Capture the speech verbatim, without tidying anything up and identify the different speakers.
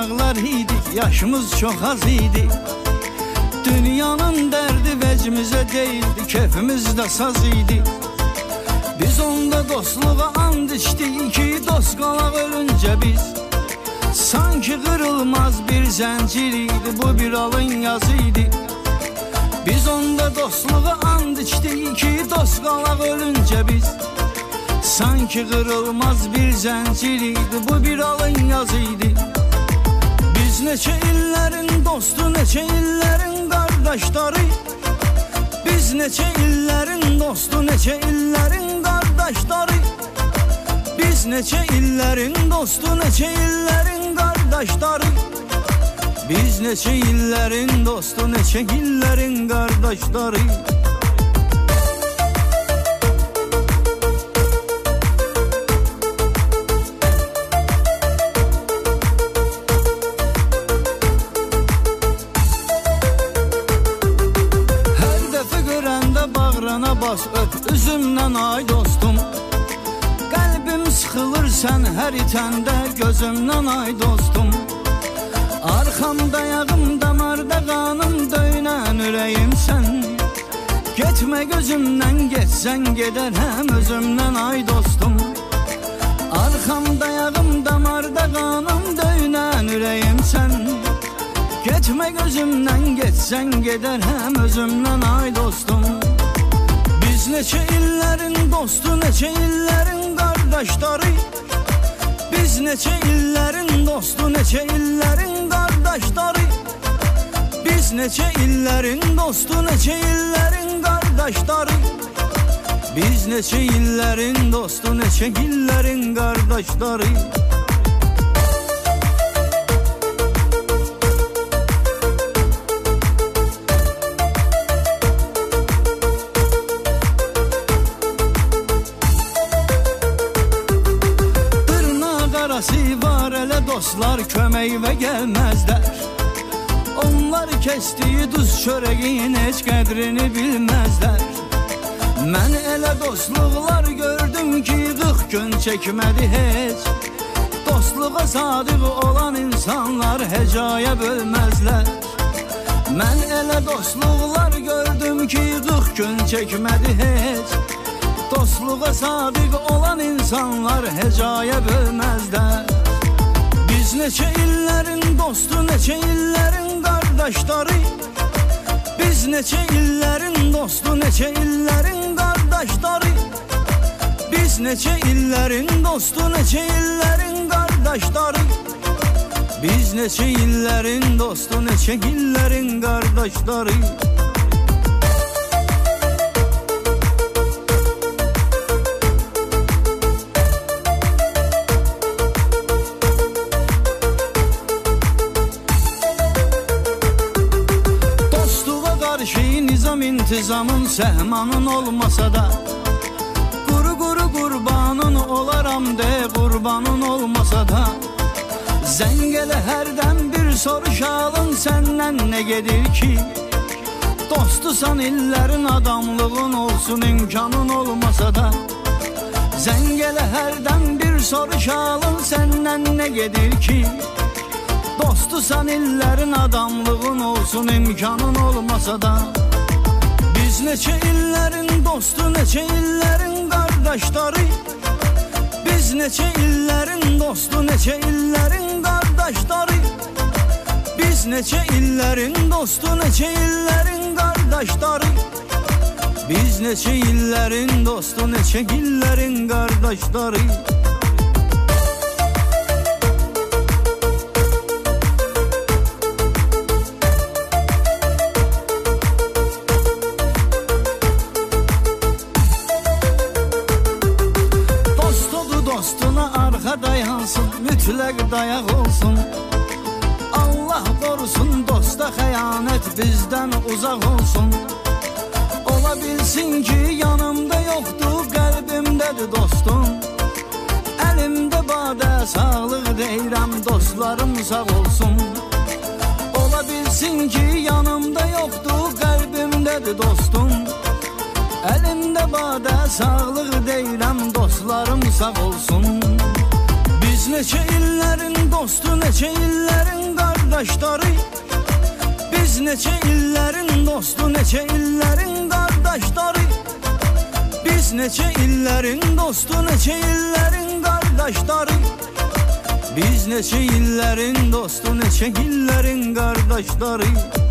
Speaker 1: uşaqlar idik, yaşımız çox az idi. Dünyanın dərdi vəcimizə deyildi, keyfimiz də saz idi. Biz onda dostluğa and içdik ki, dost qalaq ölüncə biz. Sanki qırılmaz bir zəncir idi, bu bir alın yazı idi. Biz onda dostluğa and içdik ki, dost qalaq ölüncə biz. Sanki qırılmaz bir zəncir idi, bu bir alın yazı idi. Biz neçə illərin dostu, neçə illərin qardaşları. Biz neçə illərin dostu, neçə illərin qardaşları. Biz neçə illərin dostu, neçə illərin qardaşları. Biz neçə illərin dostu, neçə illərin qardaşları. Bas öp üzümdən ay dostum. Qəlbim sıxılır sən hər itəndə gözümdən ay dostum. Arxamda yağım damarda qanım döynən ürəyim sən. Getmə gözümdən getsən gedərəm özümdən ay dostum. Arxamda yağım damarda qanım döynən ürəyim sən. Getmə gözümdən getsən gedərəm özümdən ay dostum. Biz neçə illərin dostu, neçə illərin qardaşları. Biz neçə illərin dostu, neçə illərin qardaşları. Biz neçə illərin dostu, neçə illərin qardaşları. Biz neçə illərin dostu, neçə illərin qardaşları. Var elə dostlar köməyivə gəlməzlər. Onlar kəsdiyi duz çörəyin heç qədrini bilməzlər. Mən elə dostluqlar gördüm ki, qırx gün çəkmədi heç. Dostluğa sadiq olan insanlar hecaya bölməzlər. Mən elə dostluqlar gördüm ki, qırx gün çəkmədi heç. Dostluğa sadiq olan insanlar hecaya bölməzlər. Biz neçə illərin dostu, neçə illərin qardaşları. Biz neçə illərin dostu, neçə illərin qardaşları. Biz neçə illərin dostu, neçə illərin qardaşları. Biz neçə illərin dostu, neçə illərin qardaşları. İntizamın səhmanın olmasa da, quru quru qurbanın olaram de, qurbanın olmasa da. Zəng elə hərdən bir soruşalım səndən nə gedir ki, dostusan illərin adamlığın olsun imkanın olmasa da. Zəng elə hərdən bir soruşalım səndən nə gedir ki, dostusan illərin adamlığın olsun imkanın olmasa da. Biz neçə illərin dostu, neçə illərin qardaşları. Biz neçə illərin dostu, neçə illərin qardaşları. Biz neçə illərin dostu, neçə illərin qardaşları. Biz neçə illərin dostu, neçə illərin qardaşları. Dayansın, mütləq dayaq olsun. Allah qorusun, dosta xəyanət bizdən uzaq olsun. Ola bilsin ki, yanımda yoxdur, qəlbimdədir dostum. Əlimdə badə, sağlıq deyirəm, dostlarım sağ olsun. Ola bilsin ki, yanımda yoxdur, qəlbimdədir dostum. Əlimdə badə, sağlıq deyirəm, dostlarım sağ olsun. Biz Biz neçə illərin dostu, neçə illərin qardaşları. Biz neçə illərin dostu, neçə illərin qardaşları. Biz neçə illərin dostu, neçə illərin qardaşları. Biz neçə illərin dostu, neçə illərin qardaşları.